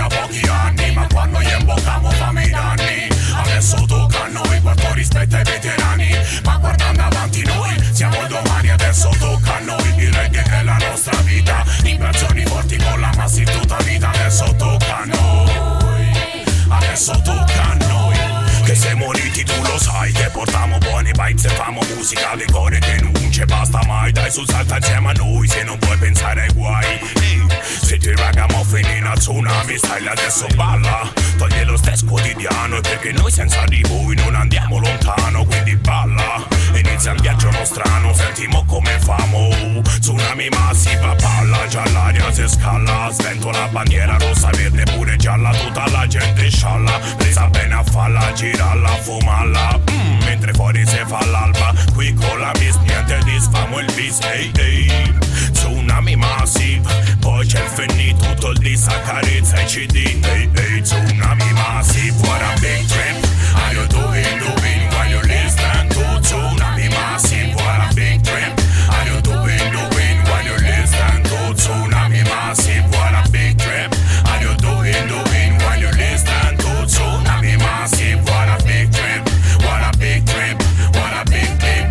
da pochi anni, ma quando gli imbocchiamo fame i danni. Adesso tocca a noi, guardo rispetto ai veterani, ma guardando avanti noi siamo il domani. Adesso tocca a noi, il reggae è la nostra vita, vibrazioni forti con la massive tutta vita. Adesso tocca a noi, adesso tocca a noi, che siamo uniti, tu lo sai, che portiamo buone vibes e famo musica di cuore che non ci basta mai. Dai su, salta insieme a noi se non vuoi pensare ai guai. Siete i ragamuffini in a tsunami style, adesso balla, togli lo stress quotidiano, e perché noi senza di voi non andiamo lontano. Quindi balla, inizia un viaggio nostrano, sentimo come famo. Tsunami massiva, palla, già l'aria si scala, svento la bandiera rossa, verde pure gialla, tutta la gente scialla, presa bene a falla, giralla, fumalla, mentre fuori si fa l'alba. Qui con la bis niente disfamo il bis, ehi ehi. Tsunami massive, poi c'è il Fenni, tutto il dis accarezza i CD, ehi ehi. Tsunami massive, what a big trip, how you doing while you listen to Tsunami massive, what a big trip, how you doing while you listen to Tsunami massive, what a big trip, how you doing while you listen to Tsunami massive, what a big trip, what a big trip, what a big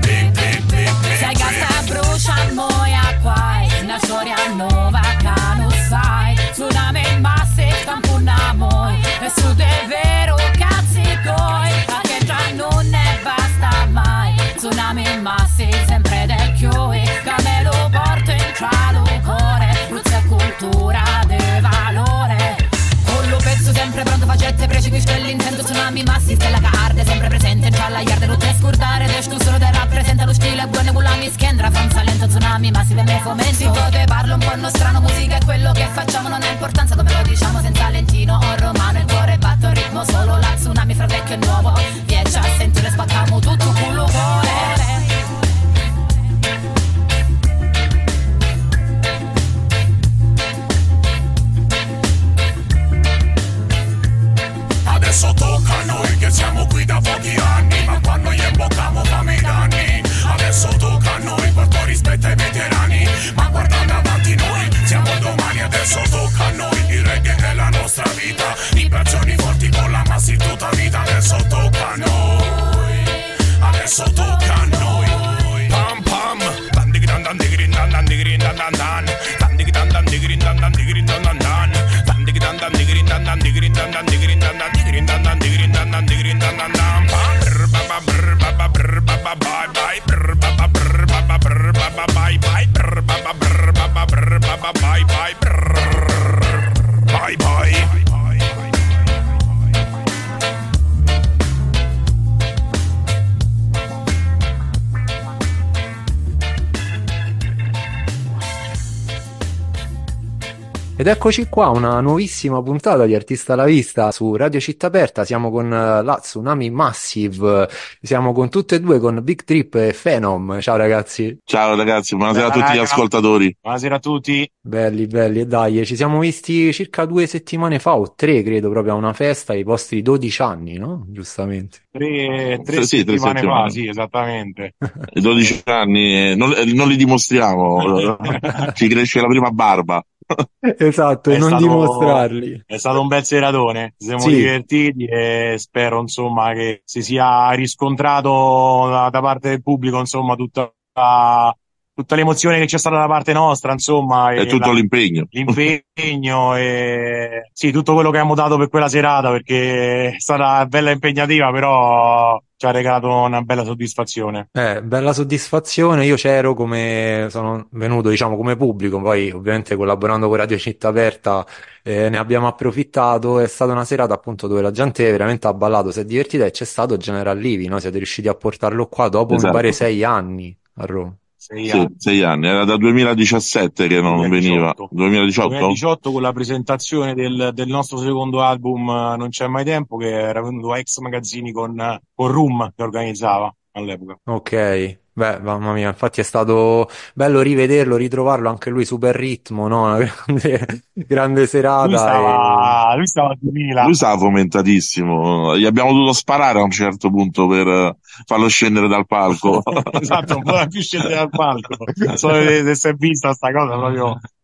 trip. Sai che sta bruciando a quai, una storia nuova che non sai. Tsunami massive, campuna moi, e su de vero cazzi coi, ma che già non ne basta mai. Tsunami massive, sempre del chioi, che me lo porto in cielo cuore, roots e cultura de valore. Con lo pezzo sempre pronto, facette precipici dell'intento. Tsunami massive, stella che arde, sempre presente in gialla iarde, non te scordare, tu solo te rappresenta lo stile buono con la mischendra, franza lento. Tsunami massive e me fomento, si te parlo un po' nostrano, musica è quello che facciamo, non ha importanza come lo diciamo, senza lentino o romano, il cuore batte il ritmo, solo la tsunami fra vecchio e nuovo, viaggia a sentire, spacchiamo tutto culo cuore. Adesso tocca a noi che siamo qui da pochi anni, ma quando gli imbocchiamo fame i danni. Adesso tocca a noi, guardo rispetto ai veterani, ma guardando avanti noi siamo il domani. Adesso tocca a noi, il reggae è la nostra vita, vibrazioni forti con la massive tutta vita. Adesso tocca a noi, adesso tocca a noi. Pam pam, dan dig dan dan dig dan dan dig dan dan dan, dan dig dan dan dig dan dan dig dan dan dan, dan dig dan dan dig dan dan dig dan dan dig dan dan dig dan dan dig dan dan dig dan dan dan. Ba ba ba ba ba ba ba bye bye ba ba ba ba ba ba bye bye ba ba ba ba ba bye bye bye bye. Ed eccoci qua, una nuovissima puntata di Artista alla Vista su Radio Città Aperta. Siamo con la Tsunami Massive, siamo con tutte e due, con Big Trip e Phenom. Ciao ragazzi. Ciao ragazzi, buonasera a tutti gli ascoltatori. Buonasera a tutti. Belli, e dai, ci siamo visti circa 2 settimane fa, o 3 credo, proprio a una festa ai vostri 12 anni, no? Giustamente. 3 Sì, settimane fa, sì, esattamente. 12 anni, non li dimostriamo, ci cresce la prima barba. Esatto, e non dimostrarli. È stato un bel seratone, ci siamo Sì. divertiti e spero insomma che si sia riscontrato da parte del pubblico insomma tutta l'emozione che c'è stata da parte nostra, insomma, È tutto l'impegno e sì, tutto quello che abbiamo dato per quella serata, perché è stata bella impegnativa, però ci ha regalato una bella soddisfazione. Bella soddisfazione, io c'ero, come sono venuto diciamo come pubblico, poi ovviamente collaborando con Radio Città Aperta ne abbiamo approfittato. È stata una serata appunto dove la gente veramente ha ballato, si è divertita, e c'è stato General Levy, no? Siete riusciti a portarlo qua dopo Esatto. mi pare 6 anni a Roma. 6 anni. Sì, 6 anni, era da 2017 che non 2018. veniva. 2018? 2018 con la presentazione del nostro secondo album Non c'è mai tempo, che era venuto a Ex Magazzini con Room, che organizzava all'epoca. Ok, beh, mamma mia, infatti è stato bello rivederlo, ritrovarlo, anche lui super ritmo, no? Una grande serata. Lui stava a 2000. Lui stava fomentatissimo, gli abbiamo dovuto sparare a un certo punto per farlo scendere dal palco. Esatto, non poteva più scendere dal palco. Non so se si è vista sta cosa proprio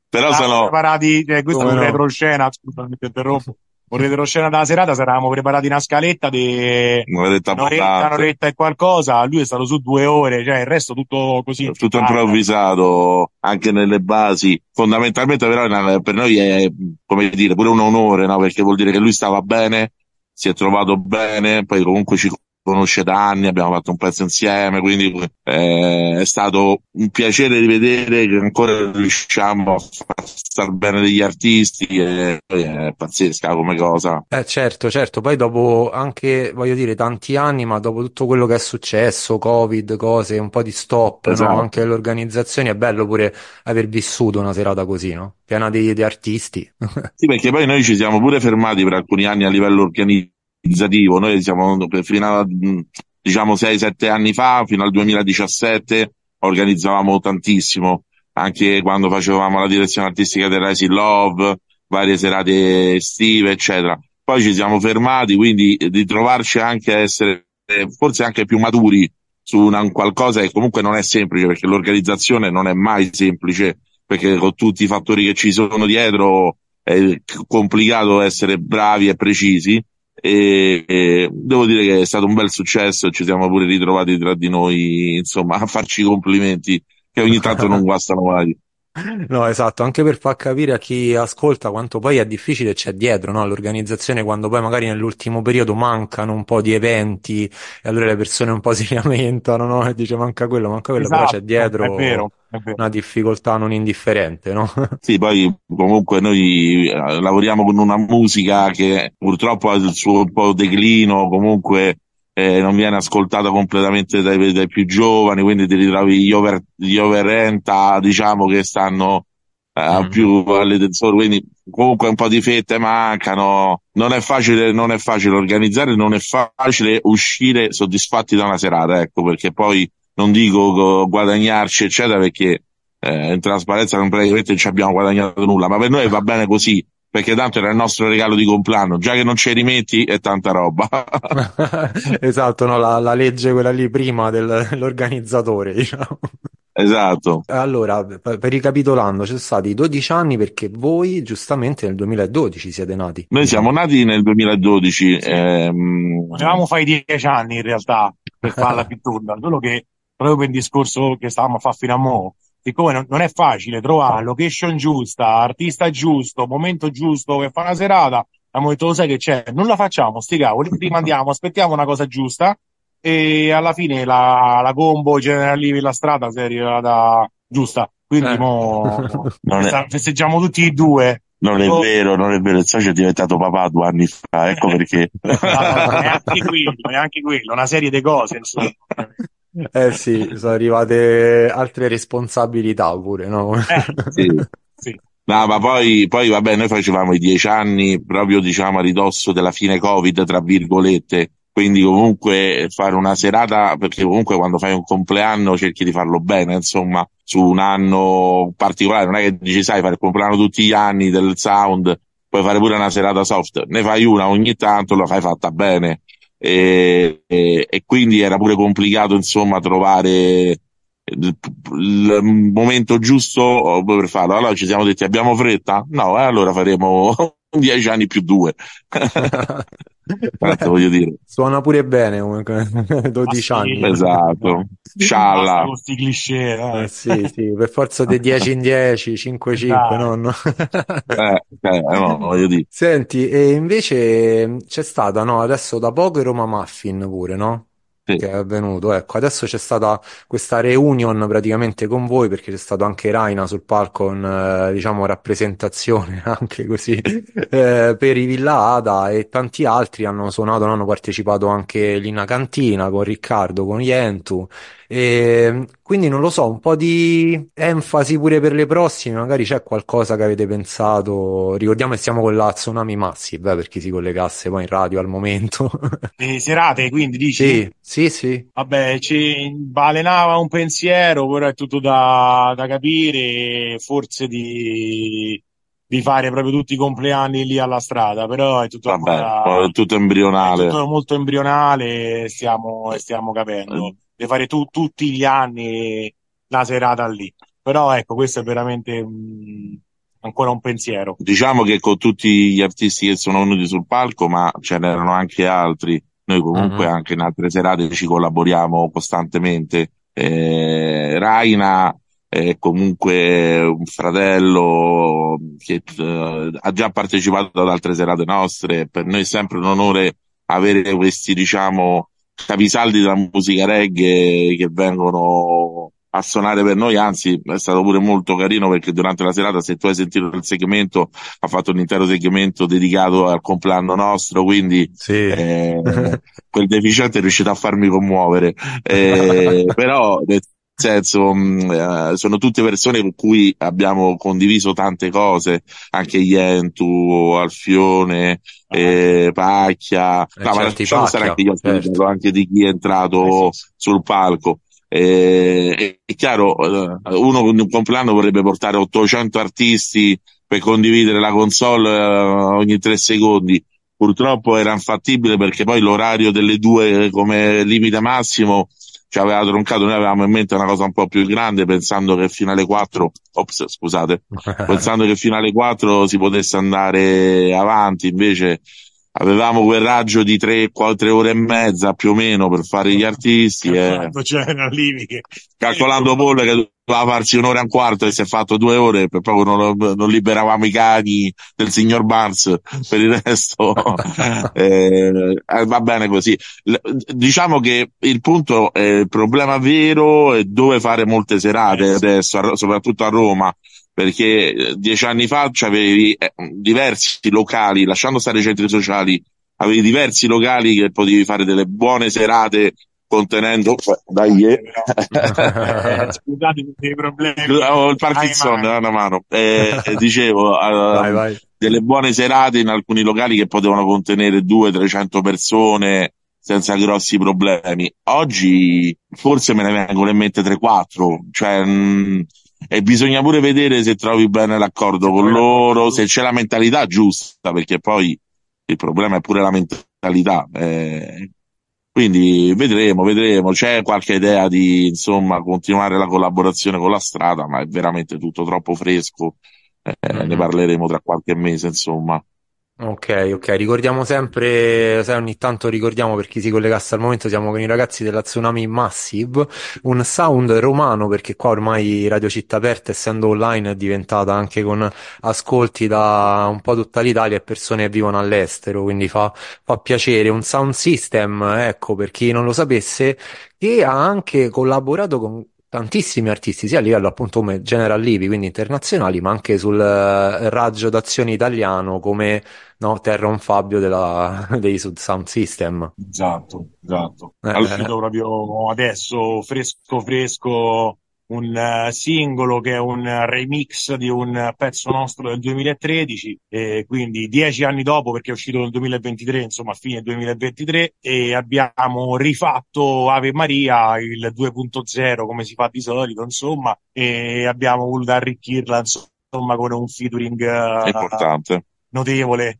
Però Eravamo sono preparati, questo è Come un no? retroscena, scusa, mi interrompo. Un retroscena della serata, ci eravamo preparati una scaletta di un'oretta un'oretta, abbondante. un'oretta e qualcosa, lui è stato su 2 ore, cioè il resto tutto così, Tutto freestyle. improvvisato anche nelle basi. Fondamentalmente, però, per noi è, come dire, pure un onore, no? Perché vuol dire che lui stava bene, si è trovato bene, poi comunque ci conosce da anni, abbiamo fatto un pezzo insieme, quindi è stato un piacere rivedere che ancora riusciamo a far star bene degli artisti, e poi è pazzesca come cosa. Certo, certo, poi dopo anche, voglio dire, tanti anni, ma dopo tutto quello che è successo, Covid, cose, un po' di stop, no? Anche Esatto. le organizzazioni, è bello pure aver vissuto una serata così, no? Piena di artisti. Sì, perché poi noi ci siamo pure fermati per alcuni anni a livello organizzativo. Noi siamo fino a, diciamo 6-7 anni fa, fino al 2017, organizzavamo tantissimo, anche quando facevamo la direzione artistica del Rising Love, varie serate estive, eccetera. Poi ci siamo fermati, quindi di trovarci anche a essere forse anche più maturi su un qualcosa che comunque non è semplice, perché l'organizzazione non è mai semplice, perché con tutti i fattori che ci sono dietro è complicato essere bravi e precisi, e devo dire che è stato un bel successo e ci siamo pure ritrovati tra di noi, insomma, a farci i complimenti che ogni tanto non guastano mai. No, esatto, anche per far capire a chi ascolta quanto poi è difficile c'è dietro, no? L'organizzazione quando poi magari nell'ultimo periodo mancano un po' di eventi e allora le persone un po' si lamentano, no? E dice manca quello, però c'è Esatto, è dietro vero, è vero. una difficoltà non indifferente, no? Sì, poi comunque noi lavoriamo con una musica che purtroppo ha il suo un po' declino, comunque non viene ascoltata completamente dai più giovani, quindi ti ritrovi gli overenta, diciamo, che stanno Mhm. più alle tensori, quindi comunque un po' di fette mancano. Non è facile organizzare, non è facile uscire soddisfatti da una serata, ecco, perché poi non dico guadagnarci, eccetera, perché in trasparenza non praticamente non ci abbiamo guadagnato nulla, ma per noi va bene così, perché tanto era il nostro regalo di compleanno, già che non ci rimetti è tanta roba. Esatto, no? La legge quella lì prima dell'organizzatore, diciamo. Esatto. Allora, ricapitolando, ci sono stati 12 anni perché voi giustamente nel 2012 siete nati, Noi siamo diciamo. nati nel 2012, Sì. Volevamo fare i 10 anni in realtà per farla più tonda, solo che proprio per il discorso che stavamo a fare fino a mo', siccome non è facile trovare location giusta, artista giusto, momento giusto per fare una serata, abbiamo detto, lo sai che c'è, non la facciamo, sti cavoli, rimandiamo, aspettiamo una cosa giusta e alla fine la combo General Lee la strada si è rivelata giusta, quindi Eh. mo Non è, festeggiamo tutti e due. non è Oh, vero, non è vero, il socio è diventato papà 2 anni fa, ecco perché. no, neanche quello, una serie di cose, insomma. Eh sì, sono arrivate altre responsabilità pure, no? Sì, Sì. sì. No, ma poi vabbè, noi facevamo i 10 anni proprio, diciamo, a ridosso della fine Covid, tra virgolette. Quindi comunque fare una serata, perché comunque quando fai un compleanno cerchi di farlo bene, insomma, su un anno particolare, non è che dici, sai, fare il compleanno tutti gli anni del sound, puoi fare pure una serata soft, ne fai una ogni tanto, la fai fatta bene. E quindi era pure complicato, insomma, trovare il momento giusto per farlo. Allora ci siamo detti, abbiamo fretta? No, allora faremo 10 anni più 2. Tanto Beh, voglio dire. suona pure bene comunque, Ma 12 sì, anni. Esatto. basta Scialla. con sti cliché, dai. Sì, sì, per forza di 10 in 10, 5 5, Dai. no, no. No, voglio dire. Senti, e invece c'è stata, no, adesso da poco Roma Muffin pure, no? Sì. Che è avvenuto, ecco, adesso c'è stata questa reunion praticamente con voi perché c'è stato anche Raina sul palco con, diciamo, rappresentazione anche così per i Villa Ada e tanti altri hanno suonato, no, hanno partecipato anche Lina Cantina con Riccardo, con Yentu e quindi non lo so, un po' di enfasi pure per le prossime, magari c'è qualcosa che avete pensato. Ricordiamo che siamo con la Tsunami Massive, per chi si collegasse poi in radio al momento. Le serate, quindi dici? Sì, sì, sì. Vabbè, ci balenava un pensiero, però è tutto da capire, forse di fare proprio tutti i compleanni lì alla strada, però è tutto Vabbè, ancora, è tutto è embrionale. tutto molto embrionale e stiamo Eh, capendo. Di fare tutti gli anni la serata lì. Però ecco, questo è veramente ancora un pensiero. Diciamo che con tutti gli artisti che sono venuti sul palco, ma ce n'erano anche altri, noi comunque anche in altre serate ci collaboriamo costantemente. Raina è comunque un fratello che ha già partecipato ad altre serate nostre, per noi è sempre un onore avere questi, diciamo, capisaldi della musica reggae che vengono a suonare per noi, anzi è stato pure molto carino perché durante la serata, se tu hai sentito il segmento, ha fatto un intero segmento dedicato al compleanno nostro, quindi Sì. quel deficiente è riuscito a farmi commuovere, però nel senso sono tutte persone con cui abbiamo condiviso tante cose, anche Yentu, Alfione, Pacchia, no, ma lasciamo stare anche gli ospiti, certo, anche di chi è entrato sul palco. È chiaro, uno con un compleanno vorrebbe portare 800 artisti per condividere la console ogni 3 secondi. Purtroppo era infattibile perché poi l'orario delle 2 come limite massimo ci aveva troncato. Noi avevamo in mente una cosa un po' più grande, pensando che fino alle 4, pensando che fino alle 4 si potesse andare avanti, invece avevamo quel raggio di 3-4 ore e mezza più o meno per fare gli artisti, calcolando Paul che doveva farsi 1 ora e un quarto e si è fatto 2 ore, per poco non liberavamo i cani del signor Barnes, per il resto va bene così. Diciamo che il punto, il problema vero è dove fare molte serate adesso, soprattutto a Roma, perché 10 anni fa c'avevi diversi locali, lasciando stare i centri sociali, avevi diversi locali che potevi fare delle buone serate contenendo scusate per i problemi, il Parkinson una mano, dicevo vai. Delle buone serate in alcuni locali che potevano contenere 200-300 persone senza grossi problemi. Oggi forse me ne vengono in mente 3-4, cioè e bisogna pure vedere se trovi bene l'accordo con loro, se c'è la mentalità giusta, perché poi il problema è pure la mentalità. Quindi vedremo. C'è qualche idea di, insomma, continuare la collaborazione con la strada, ma è veramente tutto troppo fresco. Ne parleremo tra qualche mese, insomma. Ok, ricordiamo sempre, sai, ogni tanto ricordiamo, per chi si collegasse al momento, siamo con i ragazzi della Tsunami Massive, un sound romano, perché qua ormai Radio Città Aperta, essendo online, è diventata anche con ascolti da un po' tutta l'Italia e persone che vivono all'estero, quindi fa piacere. Un sound system, ecco, per chi non lo sapesse, che ha anche collaborato con tantissimi artisti, sia a livello appunto come General Livi, quindi internazionali, ma anche sul raggio d'azione italiano come Terron Fabio dei Sound System. Esatto. È uscito proprio adesso, fresco, un singolo che è un remix di un pezzo nostro del 2013, e quindi 10 anni dopo, perché è uscito nel 2023, insomma a fine 2023, e abbiamo rifatto Ave Maria, il 2.0 come si fa di solito, insomma, e abbiamo voluto arricchirla, insomma, con un featuring importante, notevole,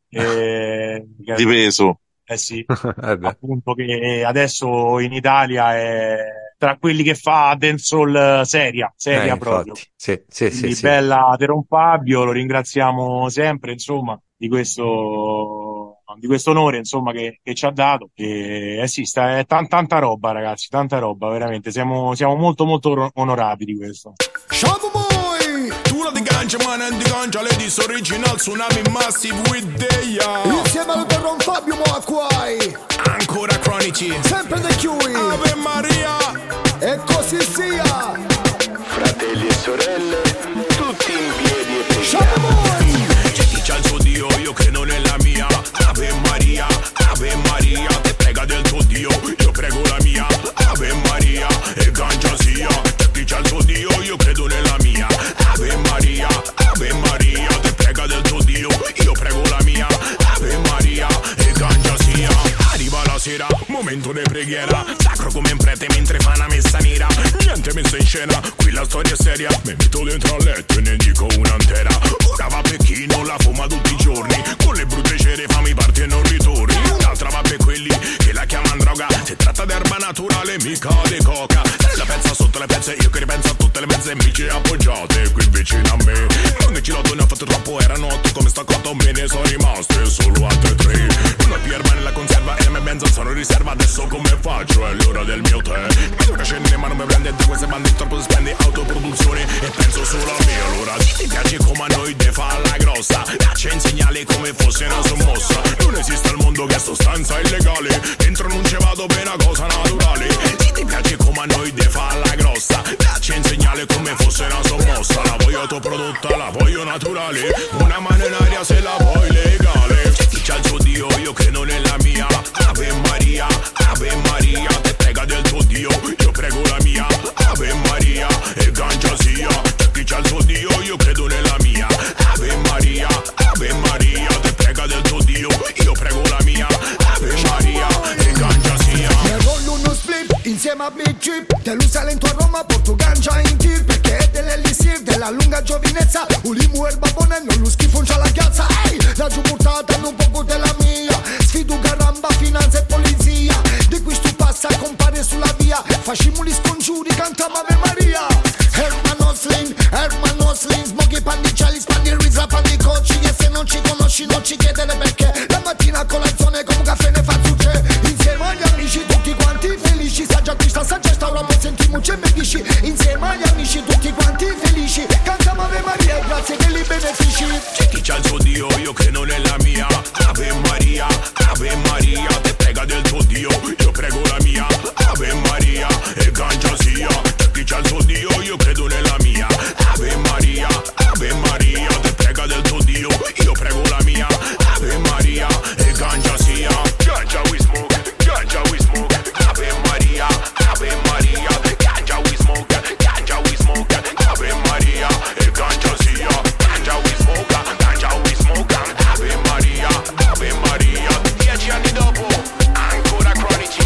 di peso. Sì, appunto, che adesso in Italia è tra quelli che fa dancehall seria proprio. Sì. Bella Teron Fabio, lo ringraziamo sempre, insomma, di questo onore, insomma, che ci ha dato. E sì, è tanta roba, ragazzi, tanta roba, veramente. Siamo molto onorati di questo. The ganja man and the ganja ladies, original Tsunami Massive with Deia. Insieme al Terron Fabio Moacquai, ancora cronici, sempre The Cui, Ave Maria, e così sia. Fratelli e sorelle, tutti in piedi e c'è chi c'ha il suo Dio, io credo nella mia. Ave Maria, te prega del tuo Dio, io prego la mia. Ave Maria, e ganja sia. C'è chi c'ha il suo Dio, io credo nella mia. Ave Maria, te prega del tuo Dio, io prego la mia. Ave Maria, e ganja sia. Arriva la sera, momento di preghiera, sacro come un prete mentre fa una messa nera. Niente messo in scena, qui la storia è seria. Mi metto dentro al letto e ne dico un'antera. Ora va Pechino, la fuma tutti i giorni, con le brutte cere fammi parti e non ritorni. Un'altra va per quelli che la chiamano droga, si tratta d'erba naturale, mica di coca. Se la pensa sotto le pezze, io che ripenso a tutte le mezze amiche appoggiate qui vicino a me. Non che ci l'ho, ne ho fatto troppo solo altre tre. Una pierma nella conserva e me benzo sono in riserva. Adesso come faccio? È l'ora del mio tè. Ora scende ma non mi prende da queste bande, troppo si spende autoproduzione e penso solo a me. Allora ti piace come a noi te fa la grossa, dacci un segnale come fosse una sommossa. Non esiste al mondo che è sostanza illegale, dentro non ci vado per una cosa naturale. Ti piace come a noi te fa la grossa, dacci un segnale come fosse una sommossa. La voglio autoprodotta, la voglio naturale, una mano in aria se la vuoi legale. Chi c'ha il suo Dio, io credo nella mia. Ave Maria, te prega del tuo Dio, io prego la mia. Ave Maria, e ganja sia. Chi c'ha il suo Dio, io credo nella mia. Ave Maria, te prega del tuo Dio, io prego la mia. Ave Maria, e ganja sia. Me rollo uno split insieme a Big Trip, Gerusalemme a Roma, porto ganja in tir, perché è dell'elisir della lunga giovinezza. Ulimu e il babone non lo schifo non c'ha la piazza. Ehi, la giù portata un poco della mia, sfido caramba, finanza e polizia. Di qui stu passa compare sulla via, facciamo gli scongiuri, cantiamo Ave Maria. Herman Oslin, smoghi pandicelli, spandi il rizza, pandi cocci. E se non ci conosci non ci chiedere perché. La mattina a colazione come un caffè ne fa zucche. Insieme agli amici tutti quanti felici, saggia questa ora poi sentiamo c'è bevisci. Insieme agli amici tutti quanti felici, cantiamo Ave Maria e grazie per i benefici. C'è chi c'ha il suo Dio, io credo nella mia. Ave Maria, te prega del tuo Dio, io prego la mia. Ave Maria, e ganja sia. C'è chi c'ha il suo Dio, io credo nella mia. Ave Maria, te prega del tuo Dio, io prego la mia. Ave Maria, e ganja sia. Ganja we smoke, Ave Maria, ganja we smoke, Ave Maria, e ganja sia. Ganja we smoke, Ave Maria, 10 anni dopo, ancora cronici.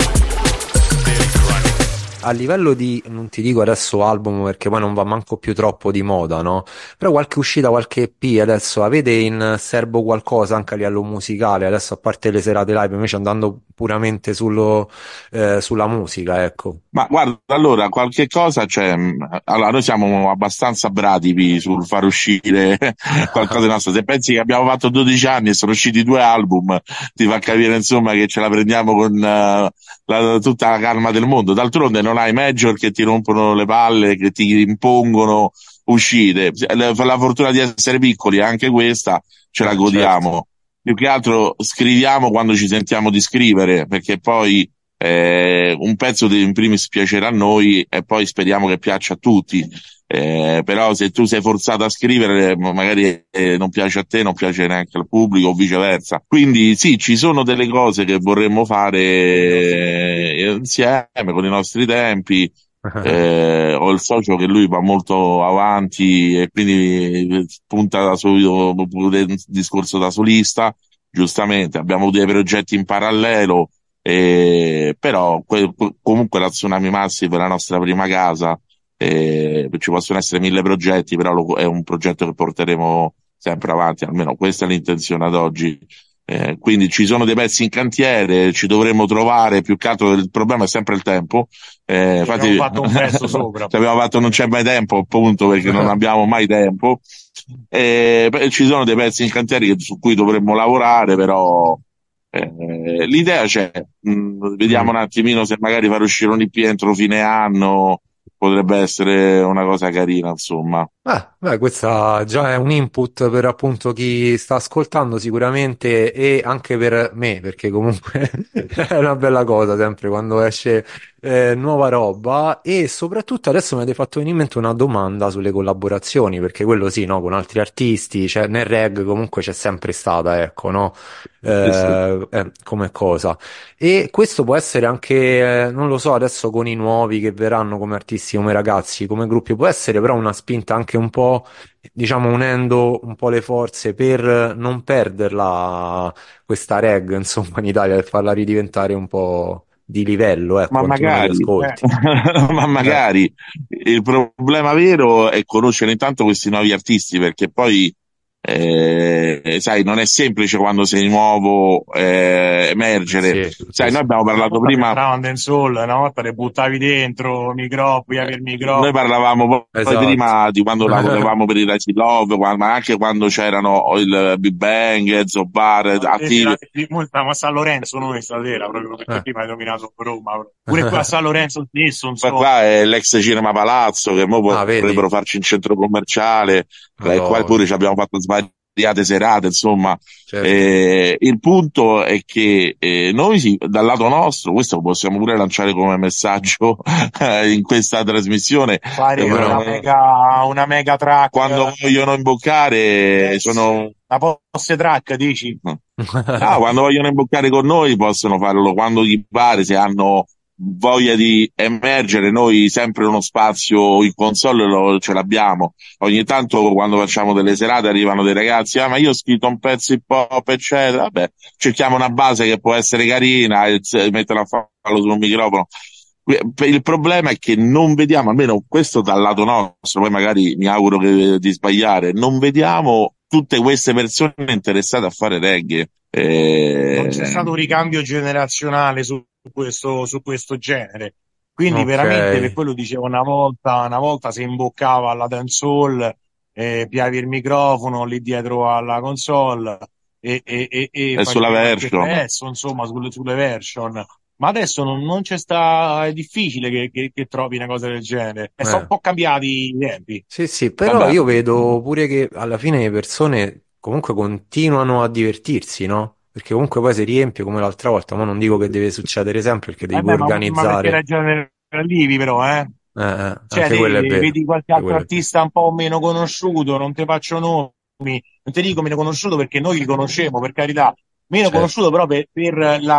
A livello di, non ti dico adesso album perché poi non va manco più troppo di moda, no? Però qualche uscita, qualche EP adesso avete in serbo qualcosa anche a livello musicale, adesso a parte le serate live, invece andando puramente sulla musica, ecco. Ma guarda, allora, qualche cosa c'è. Allora, noi siamo abbastanza bratipi sul far uscire qualcosa di nostro. Se pensi che abbiamo fatto 12 anni e sono usciti 2 album, ti fa capire, insomma, che ce la prendiamo con tutta la calma del mondo. D'altronde non hai major che ti rompono le palle, che ti impongono uscite. La fortuna di essere piccoli, anche questa, ce la godiamo. Certo. Più che altro scriviamo quando ci sentiamo di scrivere, perché poi un pezzo in primis piacerà a noi e poi speriamo che piaccia a tutti. Però se tu sei forzato a scrivere magari non piace a te, non piace neanche al pubblico o viceversa. Quindi sì, ci sono delle cose che vorremmo fare insieme con i nostri tempi. Ho il socio che lui va molto avanti e quindi punta da solo un discorso da solista, giustamente abbiamo dei progetti in parallelo, però comunque la Tsunami Massive è la nostra prima casa. Ci possono essere 1000 progetti, però è un progetto che porteremo sempre avanti, almeno questa è l'intenzione ad oggi. Quindi ci sono dei pezzi in cantiere, ci dovremmo trovare, più che altro il problema è sempre il tempo. Infatti abbiamo fatto un pezzo sopra. Abbiamo fatto non c'è mai tempo, appunto, perché non abbiamo mai tempo. Ci sono dei pezzi in cantiere su cui dovremmo lavorare, però l'idea c'è. Vediamo un attimino se magari far uscire un EP entro fine anno potrebbe essere una cosa carina, insomma. Beh, questa già è un input per appunto chi sta ascoltando sicuramente e anche per me, perché comunque è una bella cosa sempre quando esce nuova roba e soprattutto adesso mi avete fatto venire in mente una domanda sulle collaborazioni, perché quello sì, no, con altri artisti, cioè nel reg comunque c'è sempre stata, ecco, no? Come cosa. E questo può essere anche, non lo so, adesso con i nuovi che verranno come artisti, come ragazzi, come gruppi, può essere però una spinta anche un po', diciamo, unendo un po' le forze per non perderla questa reg, insomma, in Italia, per farla ridiventare un po' di livello, ecco, Ma quantomeno di magari, ascolti. ma magari il problema vero è conoscere intanto questi nuovi artisti, perché poi sai, non è semplice quando sei nuovo emergere. Sì, Sai, sì, noi sì. abbiamo Una parlato volta che prima. entravano in soul, una volta le buttavi dentro, microfoni, avevi il Noi microfono. parlavamo poi Esatto. prima di quando lavoravamo per i Lazy Love, ma anche quando c'erano il Big Bang, Enzo Bar Ma le attivi. serate di multa, ma a San Lorenzo noi stasera, proprio perché Eh. prima hai nominato Roma. Pure qua a San Lorenzo stesso, insomma. Qua è l'ex Cinema Palazzo, che ora Ah, vedi? vorrebbero farci un centro commerciale, e qua Madonna, pure ci abbiamo fatto svariate serate, insomma. certo. Il punto è che noi sì, dal lato nostro, questo lo possiamo pure lanciare come messaggio in questa trasmissione, Fare Come no? una mega track, quando vogliono imboccare sono. una posse track, dici? Ah, quando vogliono imboccare con noi possono farlo quando gli pare, se hanno voglia di emergere, noi sempre uno spazio in console ce l'abbiamo. Ogni tanto quando facciamo delle serate arrivano dei ragazzi, ah ma io ho scritto un pezzo hip hop, eccetera, vabbè, cerchiamo una base che può essere carina e metterla a farlo su un microfono. Il problema è che non vediamo, almeno questo dal lato nostro, poi magari mi auguro di sbagliare, non vediamo tutte queste persone interessate a fare reggae. Non c'è stato un ricambio generazionale su questo genere. Quindi Ok. veramente per quello dicevo una volta si imboccava alla dancehall, piavi il microfono lì dietro alla console e È sulla facevi qualche version. pezzo, insomma, sulle version. Ma adesso non c'è sta, è difficile che trovi una cosa del genere. E sono un Eh. po' cambiati i tempi. Sì, sì, però Vabbè, io vedo pure che alla fine le persone comunque continuano a divertirsi, no? Perché comunque poi si riempie come l'altra volta, ma non dico che deve succedere sempre perché devi pure Ma perché organizzare. ragionali però, eh? Cioè, Anche quello è vero, vedi qualche anche altro quello è vero. artista un po' meno conosciuto, non ti faccio nomi, non ti dico meno conosciuto perché noi li conosciamo, per carità, meno Certo. conosciuto però per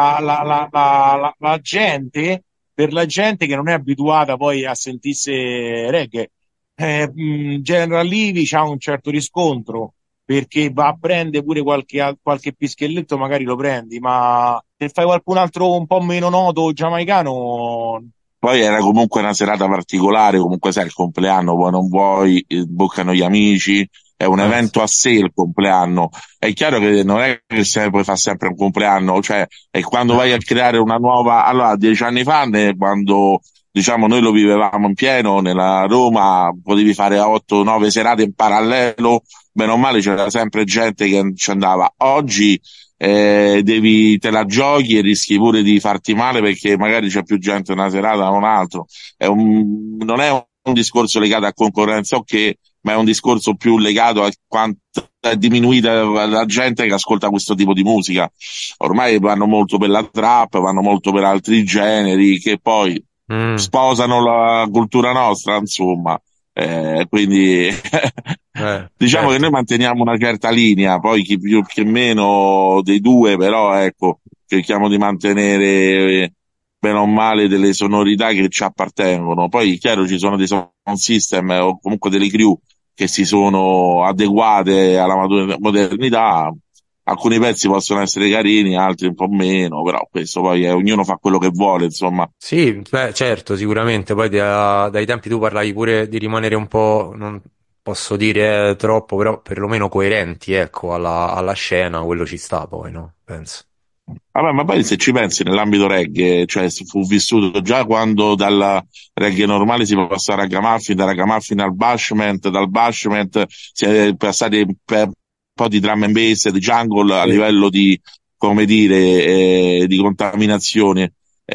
la gente, per la gente che non è abituata poi a sentirsi reggae. General Levy c'ha un certo riscontro perché va a prendere pure qualche pischelletto, magari lo prendi, ma se fai qualcun altro un po' meno noto giamaicano. poi era comunque una serata particolare, comunque sai, il compleanno, vuoi non vuoi, boccano gli amici, è un Sì. evento a sé il compleanno. È chiaro che non è che puoi fare sempre un compleanno, cioè, è quando vai a creare una nuova. Allora, 10 anni fa, quando diciamo noi lo vivevamo in pieno, nella Roma, potevi fare 8-9 serate in parallelo, bene o male c'era sempre gente che ci andava. Oggi te la giochi e rischi pure di farti male perché magari c'è più gente una serata o un altro. Non è un discorso legato a concorrenza, ok, ma è un discorso più legato a quanto è diminuita la gente che ascolta questo tipo di musica. Ormai vanno molto per la trap, vanno molto per altri generi che poi Mm, sposano la cultura nostra, insomma. Quindi diciamo che noi certo. manteniamo una certa linea, poi chi più chi meno dei due, però ecco, cerchiamo di mantenere bene o male delle sonorità che ci appartengono. Poi chiaro ci sono dei sound system o comunque delle crew che si sono adeguate alla modernità. Alcuni pezzi possono essere carini, altri un po' meno, però questo poi ognuno fa quello che vuole, insomma. Sì, beh, certo, sicuramente. Poi dai tempi tu parlavi pure di rimanere un po', non posso dire troppo, però perlomeno coerenti, ecco, alla scena, quello ci sta poi, no? Penso. Vabbè, ma poi se ci pensi nell'ambito reggae, cioè fu vissuto già quando dal reggae normale si può passare a Ragamuffin, da Ragamuffin al Bashment, dal Bashment si è passati per un po' di drum and bass, di jungle a Sì. livello di, come dire, di contaminazione.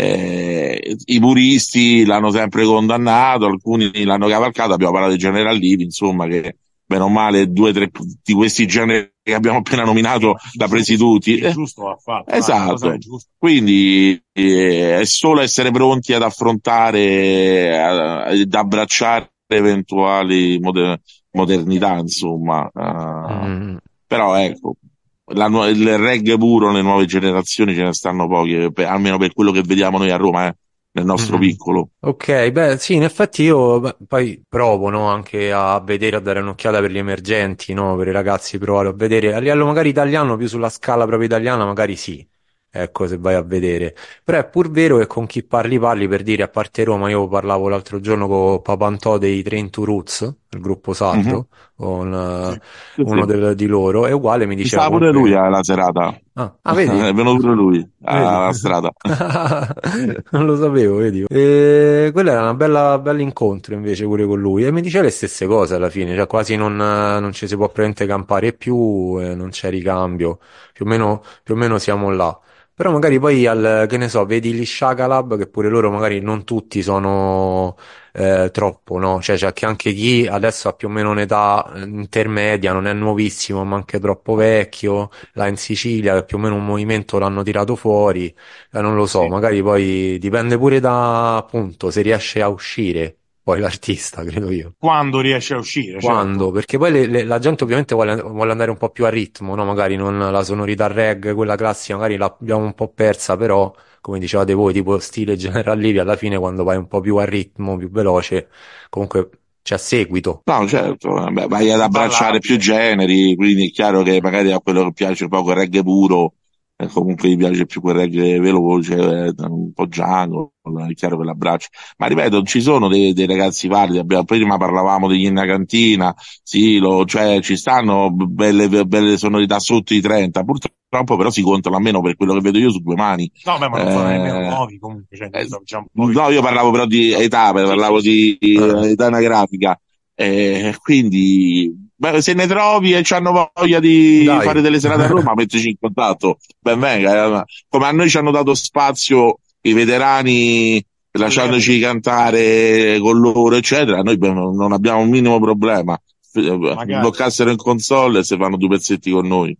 I puristi l'hanno sempre condannato, alcuni l'hanno cavalcato, abbiamo parlato di General Lee, insomma, che bene o male 2 o 3 di questi generi che abbiamo appena nominato da presi tutti. Il giusto va fatto, la cosa è Esatto, giusta. quindi è solo essere pronti ad affrontare ed abbracciare eventuali modernità, insomma. Mm. Però ecco, il reggae puro, le nuove generazioni ce ne stanno poche, almeno per quello che vediamo noi a Roma, nel nostro Mm. piccolo. Ok, beh, sì, in effetti io beh, poi provo, no, anche a vedere, a dare un'occhiata per gli emergenti, no, per i ragazzi, provare a vedere a livello magari italiano, più sulla scala proprio italiana, magari sì, ecco, se vai a vedere. Però è pur vero che con chi parli per dire, a parte Roma, io parlavo l'altro giorno con Papantò dei Train to Roots, il gruppo Sardo, con Sì, uno sì. di loro, è uguale, mi Ci diceva stava pure lui comunque... alla serata. Vedi? È venuto pure lui Vedi? alla strada. Non lo sapevo, vedi? E quella era una bella incontro invece pure con lui e mi diceva le stesse cose alla fine, cioè quasi non ci si può praticamente campare più, non c'è ricambio, più o meno siamo là. Però magari poi che ne so, vedi gli Shaka Lab che pure loro magari non tutti sono troppo, no? Cioè c'è che anche chi adesso ha più o meno un'età intermedia, non è nuovissimo, ma anche troppo vecchio, là in Sicilia, che più o meno un movimento l'hanno tirato fuori, non lo so, Sì. magari poi dipende pure da, appunto, se riesce a uscire poi l'artista, credo io. Quando riesce a uscire, Quando? certo. Perché poi la gente ovviamente vuole andare un po' più a ritmo, no? Magari non la sonorità reggae, quella classica, magari l'abbiamo un po' persa, però, come dicevate voi, tipo stile General Levy, alla fine quando vai un po' più a ritmo, più veloce, comunque c'è seguito. No, certo, vabbè, vai ad abbracciare più Ballabile. generi, quindi è chiaro che magari a quello che piace poco il reggae puro, comunque gli piace più quel reggae veloce, un po' Django, è chiaro che l'abbraccio. Ma ripeto, ci sono dei ragazzi validi, prima parlavamo degli Inna Cantina, sì, cioè ci stanno belle sonorità sotto i 30, purtroppo però si contano almeno per quello che vedo io su due mani. No, beh, ma non sono nemmeno Eh, nuovi comunque, cioè, sono già un po' no, io parlavo però di età, Sì, parlavo sì, sì. di Eh. età anagrafica. Quindi, beh, se ne trovi e hanno voglia di Dai. fare delle serate a Roma, mettici in contatto, ben venga. Come a noi ci hanno dato spazio i veterani, lasciandoci cantare con loro, eccetera, noi non abbiamo un minimo problema. Magari. Bloccassero in console e se fanno due pezzetti con noi.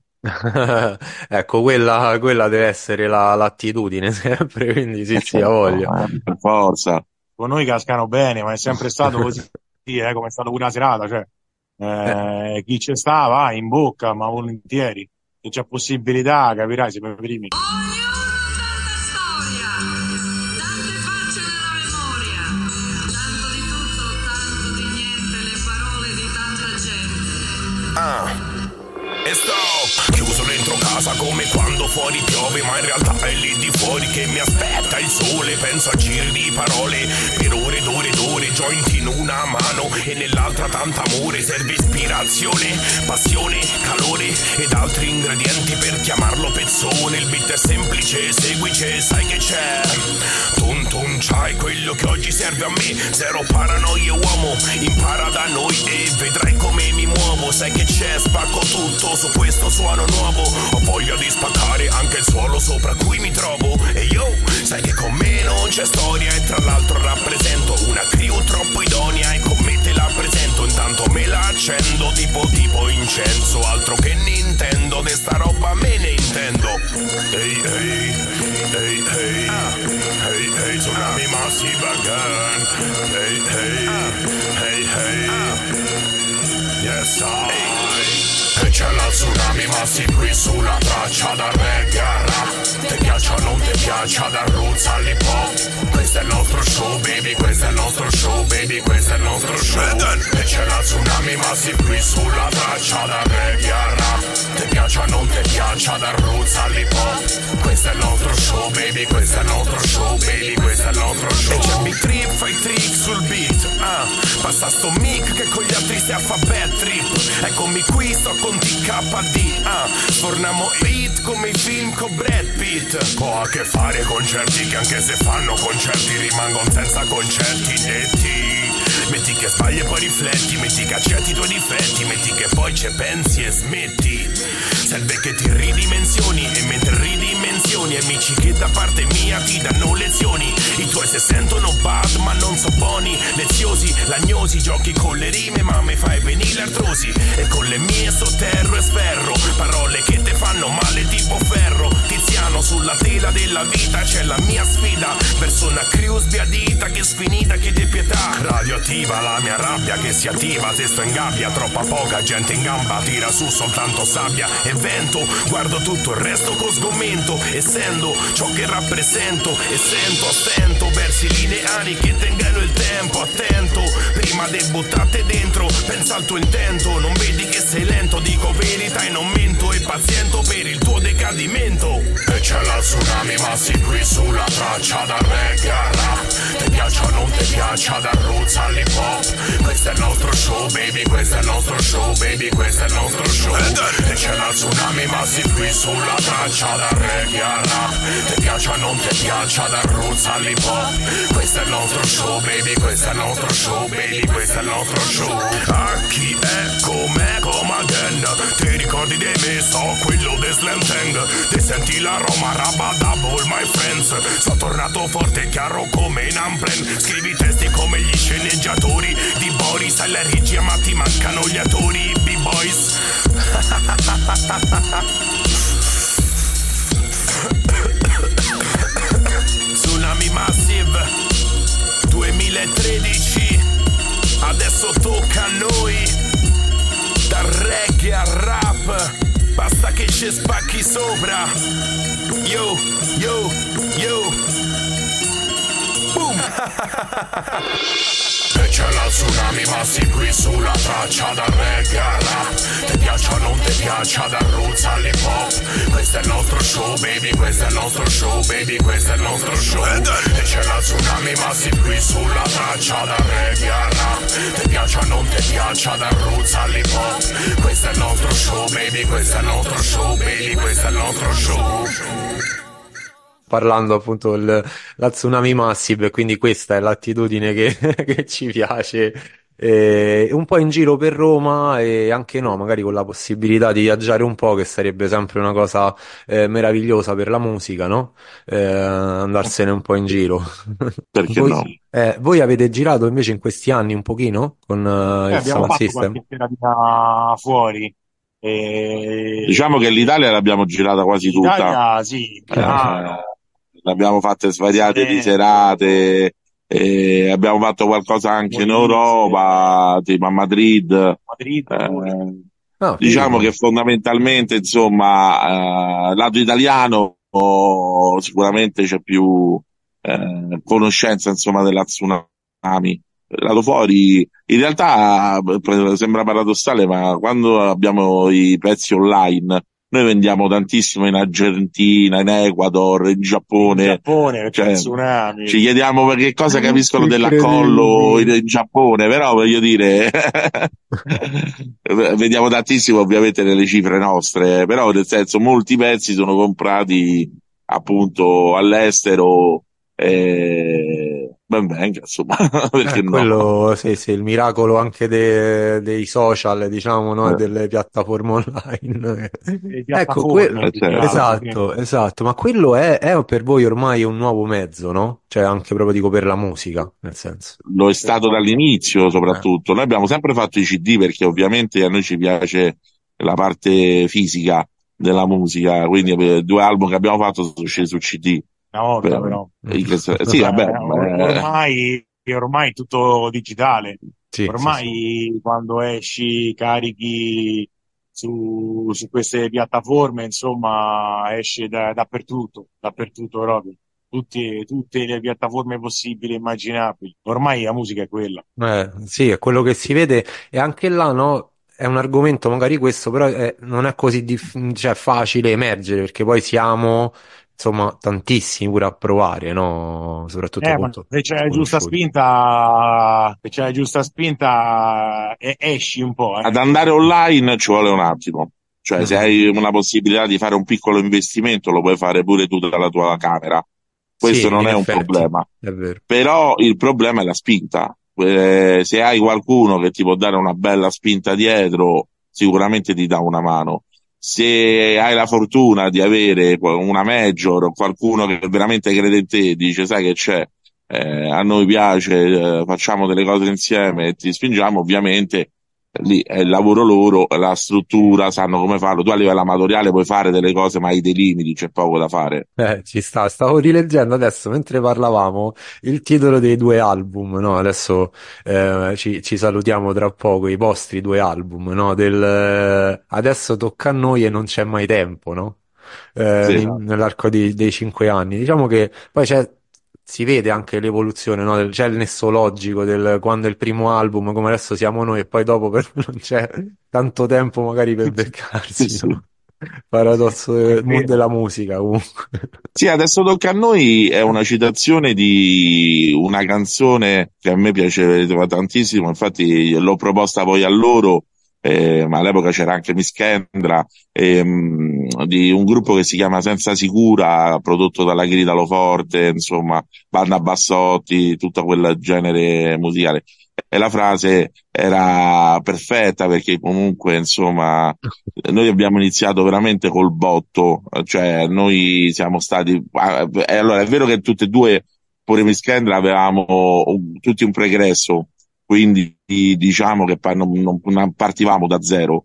Ecco, quella deve essere l'attitudine sempre, quindi sì, sì, ha Certo, voglia. per forza. Con noi cascano bene, ma è sempre stato così, come è stato pure la serata, cioè, chi c'è sta va in bocca, ma volentieri. Se c'è possibilità, capirai, siamo i primi. Ognuno tanta storia, tante facce nella memoria, tanto di tutto, tanto di niente, le parole di tanta gente. E sto chiuso dentro casa come quando fuori piove, ma in realtà è lì di fuori che mi aspetta il sole. Penso a giri di parole per ore ed ore ed ore, joint in una mano e nell'altra tanta amore. Serve ispirazione, passione, calore ed altri ingredienti per chiamarlo pezzone. Il beat è semplice, seguice, sai che c'è. Tun tun, c'hai quello che oggi serve a me. Zero paranoie uomo, impara da noi e vedrai come mi muovo. Sai che c'è, spacco tutto su questo suono nuovo. Ho voglia di spaccare anche il suolo sopra cui mi trovo. E io, sai che con me non c'è storia. E tra l'altro rappresento una crew troppo idonea e con me te la presento. Intanto me la accendo tipo incenso. Altro che Nintendo, de sta roba me ne intendo. Ehi ehi, ehi ehi, ehi ehi, tsunami massive again. Ehi ehi, ehi ehi, yes I. E c'è la tsunami massive qui sulla traccia da reggae a rap. Ti piaccia o non ti piaccia, da roots all'hip hop. Questo è il nostro show baby, questo è il nostro show baby, questo è il nostro show. E c'è la tsunami massive qui sulla traccia da reggae a rap. Ti piaccia o non ti piaccia, da roots all'hip hop. Questo è il nostro show baby, questo è il nostro show baby, questo è il nostro show. E c'è Big Trip, fai trick sul beat, passa sto mic che con gli altri si fa bad trip. Eccomi qui, sto con TKD, sforniamo hit come i film con Brad Pitt. Ho a che fare con certi che anche se fanno concerti rimangono senza concerti netti. Metti che sbagli e poi rifletti, metti che accetti i tuoi difetti, metti che poi ci pensi e smetti. Serve che ti ridimensioni e mentre ridimensioni amici che da parte mia ti danno lezioni. I tuoi se sentono bad ma non so buoni, leziosi, lagnosi, giochi con le rime ma mi fai venire artrosi. E con le mie sotterro e sferro, parole che te fanno male tipo ferro. Tiziano sulla tela della vita c'è la mia sfida, verso una crew sbiadita che sfinita chiede pietà. Radioattiva la mia rabbia che si attiva se sto in gabbia, troppa poca gente in gamba, tira su soltanto sabbia e vento. Guardo tutto il resto con sgomento, essendo ciò che rappresento e sento a stento versi lineari che tengano il tempo. Attento, prima de buttate dentro, pensa al tuo intento. Non vedi che sei lento, dico verità e non mento, e paziento per il tuo decadimento. E c'è la tsunami, ma sei qui sulla traccia da reggae a rap. Ti piaccia o non ti piaccia, da roots all'hip hop. Questo è il nostro show, baby, questo è il nostro show, baby, questo è il nostro show. E c'è la tsunami, ma sei qui sulla traccia da reggae a rap. Ti piaccia o non ti piaccia, da roots all'hip hop. Questo è il nostro show, baby, questo è il nostro show, baby, questo è il nostro show. A chi è come again? Ti ricordi di me, so quello de Slantang. Ti senti la Roma, rabadabble, my friends. Sono tornato forte e chiaro come in Amplen. Scrivi testi come gli sceneggiatori di Boris. Alla regia ma ti mancano gli attori, B-boys. Tsunami Massive 2013. Adesso tocca a noi. Dal reggae al rap, basta che ci spacchi sopra. Yo, yo, yo. Boom. E c'è la tsunami, ma sei qui sulla traccia da reggae a rap. Ti piaccia o non ti piaccia, da roots all'hip hop. Questo è il nostro show, baby, questo è il nostro show, baby, questo è il nostro show. E c'è la tsunami, ma sei qui sulla traccia da reggae a rap. Ti piaccia o non ti piaccia, da roots all'hip hop. Questo è il nostro show, baby, questo è il nostro show, baby, questo è il nostro show. Parlando appunto la Tsunami Massive, quindi questa è l'attitudine che ci piace, un po' in giro per Roma e anche no, magari con la possibilità di viaggiare un po', che sarebbe sempre una cosa meravigliosa per la musica, no? Andarsene un po' in giro. Perché Voi, no? voi avete girato invece in questi anni un pochino con il Abbiamo Sound fatto System? qualche seratina fuori. Diciamo che l'Italia l'abbiamo girata quasi tutta. Italia, sì, Milano, L'abbiamo fatte svariate di Veneto, serate, abbiamo fatto qualcosa anche in Europa, tipo a Madrid. Madrid, Diciamo figo. che fondamentalmente, insomma, lato italiano sicuramente c'è più conoscenza, insomma, della tsunami. Lato fuori, in realtà sembra paradossale, ma quando abbiamo i prezzi online, noi vendiamo tantissimo in Argentina, in Ecuador, in Giappone. Cioè, tsunami. ci chiediamo per che cosa capiscono dell'accollo in Giappone, però voglio dire, vediamo tantissimo ovviamente nelle cifre nostre, però nel senso molti pezzi sono comprati appunto all'estero. Ben venga, insomma, perché no? Quello, sì, il miracolo anche dei social, diciamo, no? E delle piattaforme online. Ecco, esatto, ma quello è per voi ormai un nuovo mezzo, no? Cioè anche proprio dico per la musica, nel senso. Lo è stato dall'inizio, soprattutto. Noi abbiamo sempre fatto i CD perché ovviamente a noi ci piace la parte fisica della musica, quindi 2 album che abbiamo fatto sono scesi su CD. Una volta però. Sì, vabbè, ormai è tutto digitale. Sì, Ormai quando esci carichi su queste piattaforme, insomma, esce dappertutto proprio. Tutte le piattaforme possibili e immaginabili. Ormai la musica è quella. Sì, è quello che si vede e anche là, no? È un argomento magari questo, però non è così cioè, facile emergere perché poi siamo, insomma, tantissimi pure a provare, no? Soprattutto appunto Se c'è la giusta spinta, esci un po'. ad andare online ci vuole un attimo. Cioè, se hai una possibilità di fare un piccolo investimento, lo puoi fare pure tu dalla tua camera. Questo Sì, non in è un effetti, problema. è vero. Però il problema è la spinta. Se hai qualcuno che ti può dare una bella spinta dietro, sicuramente ti dà una mano. Se hai la fortuna di avere una major o qualcuno che veramente crede in te, dice sai che c'è, a noi piace, facciamo delle cose insieme e ti spingiamo, ovviamente lì è il lavoro loro, la struttura, sanno come farlo. Tu a livello amatoriale puoi fare delle cose, ma hai dei limiti, c'è poco da fare. Ci sta, stavo rileggendo adesso mentre parlavamo il titolo dei 2 album, no? Adesso ci salutiamo tra poco, i vostri 2 album, no? Adesso tocca a noi e non c'è mai tempo, no? Sì. Nell'arco dei 5 anni. Diciamo che poi si vede anche l'evoluzione, no? C'è il nesso logico del quando è il primo album, come adesso siamo noi, e poi dopo non c'è tanto tempo magari per beccarsi, Sì. no? Paradosso È del mondo vero. della musica, comunque. Sì, adesso tocca a noi, è una citazione di una canzone che a me piaceva tantissimo, infatti l'ho proposta poi a loro, ma all'epoca c'era anche Miss Kendra, di un gruppo che si chiama Senza Sicura, prodotto dalla Grida Loforte, insomma, Banda Bassotti, tutto quel genere musicale. E la frase era perfetta perché comunque, insomma, noi abbiamo iniziato veramente col botto, cioè noi siamo stati, allora è vero che tutte e due, pure Miss Kendra, avevamo tutti un pregresso, quindi diciamo che non partivamo da zero,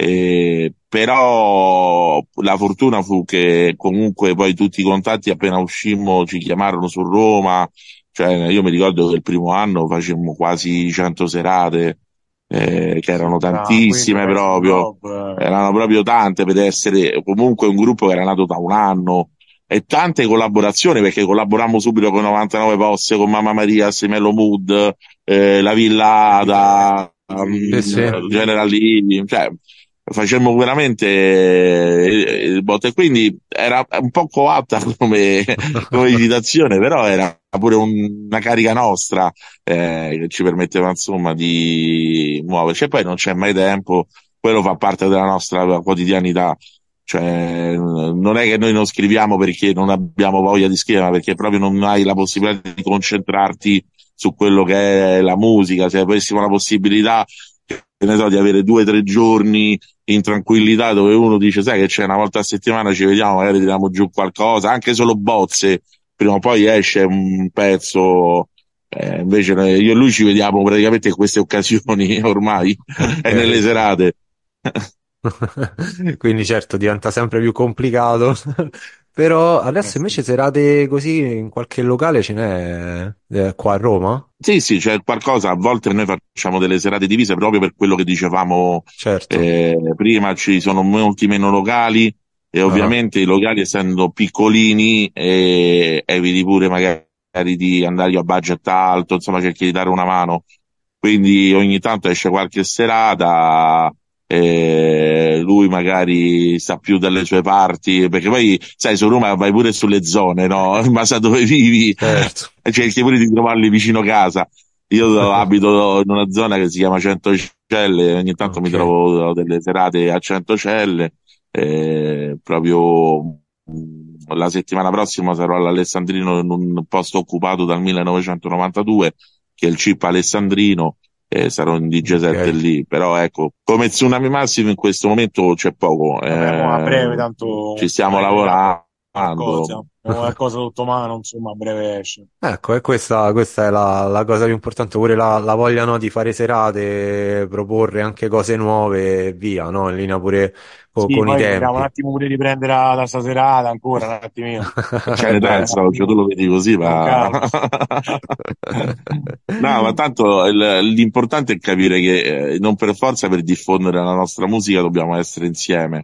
però la fortuna fu che comunque poi tutti i contatti appena uscimmo ci chiamarono su Roma, cioè io mi ricordo che il primo anno facemmo quasi 100 serate, che Sì, erano quello tantissime Rise in proprio, Love. erano proprio tante per essere comunque un gruppo che era nato da un anno e tante collaborazioni perché collaborammo subito con 99 Posse, con Mamma Maria, Simello Mood, La Villa da Sì, sì. General Lee, cioè facemmo veramente il botto e quindi era un po' coatta come citazione, però era pure una carica nostra che ci permetteva insomma di muoverci e poi non c'è mai tempo, quello fa parte della nostra quotidianità. Cioè, non è che noi non scriviamo perché non abbiamo voglia di scrivere, ma perché proprio non hai la possibilità di concentrarti su quello che è la musica. Se avessimo la possibilità, che ne so, di avere 2 o 3 giorni in tranquillità dove uno dice, sai che c'è una volta a settimana ci vediamo, magari tiriamo giù qualcosa, anche solo bozze, prima o poi esce un pezzo. Invece io e lui ci vediamo praticamente in queste occasioni ormai e nelle Ok. serate. Quindi certo diventa sempre più complicato. Però adesso Sì. invece serate così in qualche locale ce n'è qua a Roma? Sì, sì, c'è qualcosa, a volte noi facciamo delle serate divise proprio per quello che dicevamo Certo. prima, ci sono molti meno locali e Ah, ovviamente i locali essendo piccolini eviti pure magari di andare a budget alto, insomma cerchi di dare una mano, quindi ogni tanto esce qualche serata, lui magari sta più dalle sue parti, perché poi sai su Roma vai pure sulle zone, no? In base a dove vivi certo. e cerchi pure di trovarli vicino casa. Io abito in una zona che si chiama Centocelle, ogni tanto mi Ok. trovo delle serate a Centocelle, proprio la settimana prossima sarò all'Alessandrino in un posto occupato dal 1992, che è il CIP Alessandrino, e sarò in DJ set Ok. lì, però ecco, come Tsunami Massimo in questo momento c'è poco, Vabbè, mo a breve ci tanto stiamo arriverà lavorando. qualcosa, qualcosa sotto mano, insomma, a breve esce. Ecco, e questa è la cosa più importante, pure la voglia, no, di fare serate, proporre anche cose nuove e via, no? In linea pure Sì, con i poi dobbiamo un tempi. attimo pure riprendere da sta serata ancora, un attimino. C'hai l'età, Dobbiamo un cioè, tu attimo lo vedi così, con ma... calma. No, ma tanto l'importante è capire che non per forza per diffondere la nostra musica dobbiamo essere insieme.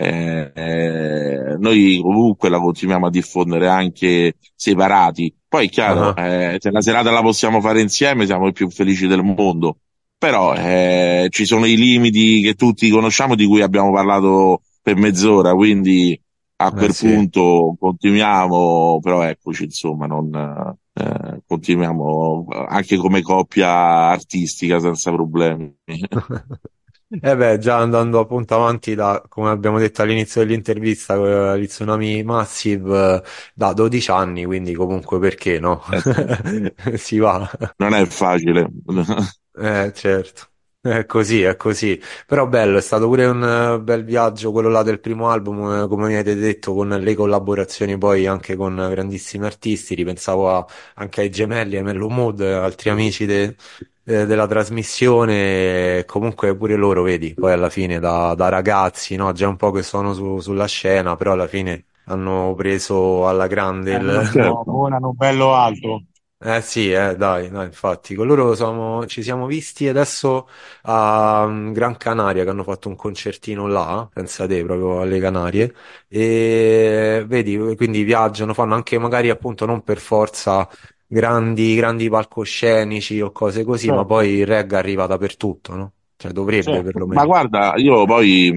Noi comunque la continuiamo a diffondere anche separati. Poi è chiaro, Ah, se la serata la possiamo fare insieme siamo i più felici del mondo. Però ci sono i limiti che tutti conosciamo di cui abbiamo parlato per mezz'ora, quindi a quel sì. punto continuiamo, però eccoci, insomma, non, continuiamo anche come coppia artistica senza problemi. Eh beh, già andando appunto avanti da, come abbiamo detto all'inizio dell'intervista, gli Tsunami Massive, da 12 anni, quindi comunque perché no? Sì, Si va. non è facile. Certo, è così, è così. Però bello, è stato pure un bel viaggio quello là del primo album, come mi avete detto, con le collaborazioni poi anche con grandissimi artisti. Ripensavo anche ai Gemelli, ai Mellow Mood, altri amici della trasmissione. Comunque pure loro, vedi, poi alla fine da ragazzi, no? Già un po' che sono sulla scena, però alla fine hanno preso alla grande il... Certo. Volano bello alto. Eh sì, dai, no, infatti, con loro ci siamo visti adesso a Gran Canaria che hanno fatto un concertino là, pensa te, proprio alle Canarie, e vedi, quindi viaggiano, fanno anche magari appunto non per forza grandi palcoscenici o cose così, ma Certo, poi il reggae arriva dappertutto, no? Cioè dovrebbe certo. Ma perlomeno. guarda, io poi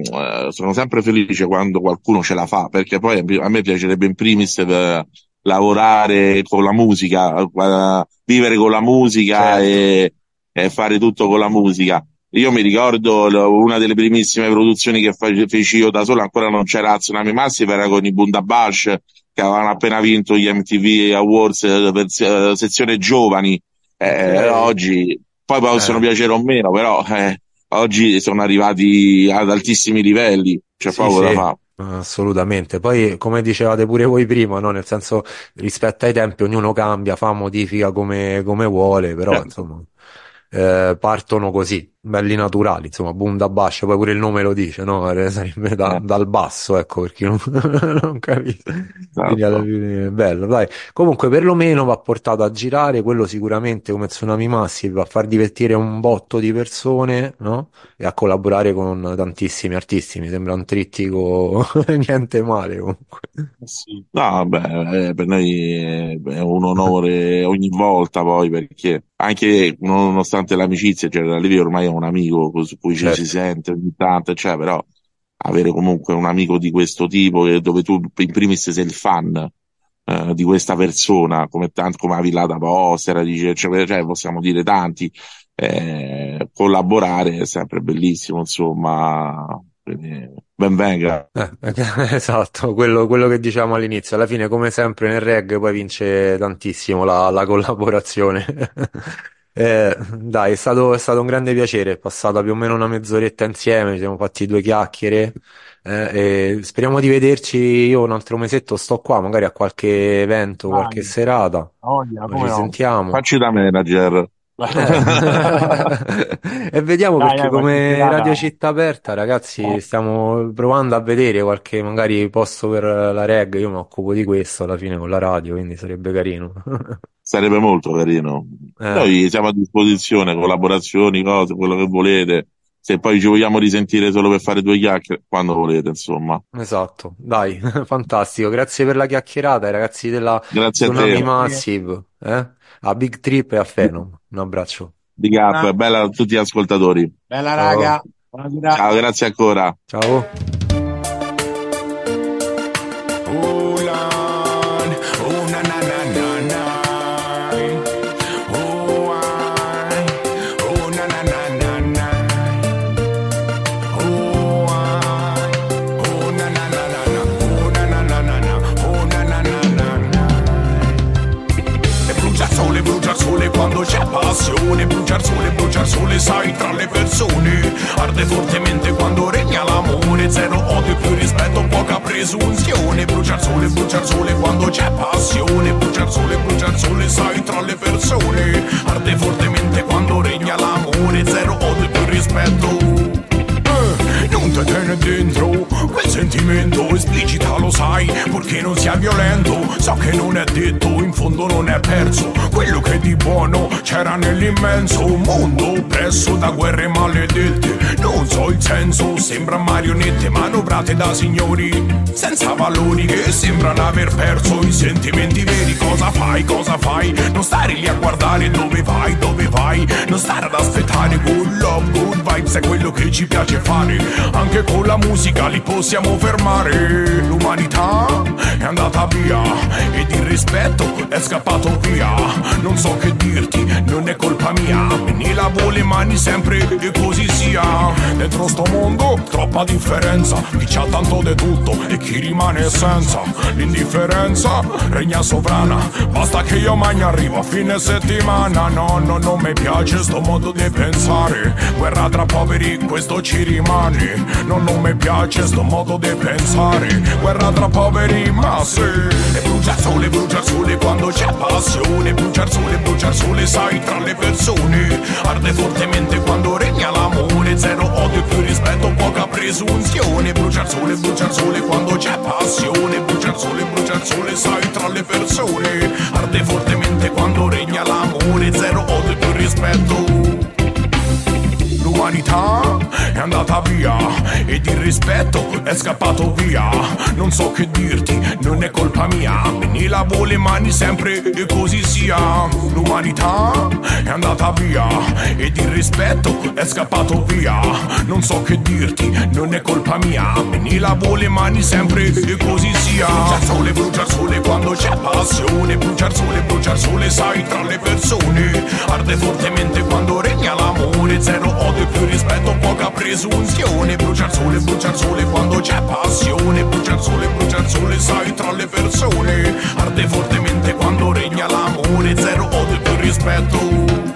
sono sempre felice quando qualcuno ce la fa, perché poi a me piacerebbe in primis lavorare con la musica, vivere con la musica Certo. e fare tutto con la musica. Io mi ricordo una delle primissime produzioni che feci io da solo, ancora non c'era Tsunami Massive, era con i Bundabash, che avevano appena vinto gli MTV Awards per sezione giovani. Ok. Oggi poi possono Eh, piacere o meno, però oggi sono arrivati ad altissimi livelli, c'è sì, poco da sì, fare. assolutamente. Poi, come dicevate pure voi prima, no? Nel senso, rispetto ai tempi, ognuno cambia, fa, modifica come vuole, però, Certo. insomma, partono così, belli naturali, insomma, Bundabash, poi pure il nome lo dice, no? Sarebbe Eh, dal basso, ecco, per chi non, non capisce. Quindi alla esatto. fine è bello, dai. Comunque, perlomeno va portato a girare, quello sicuramente come Tsunami Massive, a far divertire un botto di persone, no? E a collaborare con tantissimi artisti. Mi sembra un trittico niente male comunque. Sì. No, beh, per noi è un onore ogni volta poi, perché anche nonostante l'amicizia, cioè Levi ormai è un amico su cui ci si Certo. sente ogni tanto, cioè, però avere comunque un amico di questo tipo, dove tu in primis sei il fan di questa persona, come la Villata Postera, dice, cioè, possiamo dire tanti, collaborare è sempre bellissimo, insomma, quindi ben venga. Esatto, quello che diciamo all'inizio, alla fine come sempre nel reggae poi vince tantissimo la collaborazione. Dai, è stato un grande piacere, è passata più o meno una mezz'oretta insieme, ci siamo fatti due chiacchiere e speriamo di vederci, io un altro mesetto sto qua, magari a qualche evento, qualche Dai, serata, voglia, poi come ci no? sentiamo. Facci da manager. Eh. E vediamo perché Dai, qualche come Radio serata. Città Aperta, ragazzi, stiamo provando a vedere qualche magari posto per la reg. Io mi occupo di questo alla fine con la radio, quindi sarebbe carino. Sarebbe molto carino. Eh, Noi siamo a disposizione, collaborazioni, cose, quello che volete. Se poi ci vogliamo risentire solo per fare due chiacchiere, quando volete, insomma. esatto, dai, fantastico. Grazie per la chiacchierata, ai ragazzi della Grazie a Tsunami te, Grazie. Massive, a Big Trip e a Phenom. Un abbraccio. Big Up, bella a tutti gli ascoltatori. Bella Ciao, raga, buonasera. Ciao, grazie ancora. ciao. Oh Lord, oh na na na na na. Oh I, oh na na na na na. Oh I, oh na na na na na. Oh na na na na na. Oh na na na na na. E brucia il sole quando c'è passione. Brucia il sole, sai, tra le persone. Arde fortemente quando regna l'amore. Zero odio e più rispetto, poca presunzione. Brucia il sole quando c'è passione. Brucia il sole, sai, tra le persone. Arde fortemente quando regna l'amore. Zero odio e più rispetto. Non te tiene dentro quel sentimento, esplicita lo sai, purché non sia violento. So che non è detto, in fondo non è perso quello che di buono c'era nell'immenso mondo oppresso da guerre maledette. Non so il senso, sembra marionette manovrate da signori senza valori che sembrano aver perso i sentimenti veri. Cosa fai, cosa fai? Non stare lì a guardare dove vai, dove vai. Non stare ad aspettare good love, good vibes, è quello che ci piace fare. Anche con la musica li possiamo fermare. L'umanità è andata via ed il rispetto è scappato via. Non so che dirti, non è colpa mia. Ne lavo le mani sempre e così sia. Dentro sto mondo troppa differenza. Chi c'ha tanto di tutto e chi rimane senza. L'indifferenza regna sovrana. Basta che io magna arrivo a fine settimana. No, no, non mi piace sto modo di pensare. Guerra tra poveri, questo ci rimane. No, non mi piace sto modo di pensare. Guerra tra poveri, ma sì. E brucia il sole quando c'è passione. Brucia il sole, sai, tra le persone. Arde fortemente quando regna l'amore. Zero odio e più rispetto, poca presunzione. Brucia il sole quando c'è passione. Brucia il sole, sai, tra le persone. Arde fortemente quando regna l'amore. Zero odio e più rispetto. L'umanità è andata andata via ed il rispetto è scappato via. Non so che dirti, non è colpa mia, me lavo le mani sempre e così sia. L'umanità è andata via ed il rispetto è scappato via. Non so che dirti, non è colpa mia, me lavo le mani sempre e così sia. Brucia il sole quando c'è passione, brucia il sole sai tra le persone. Arde fortemente quando regna l'amore, zero odio e più rispetto, poca presunzione. Brucia il sole quando c'è passione, brucia il sole sai tra le persone. Arde fortemente quando regna l'amore, zero odio e più rispetto.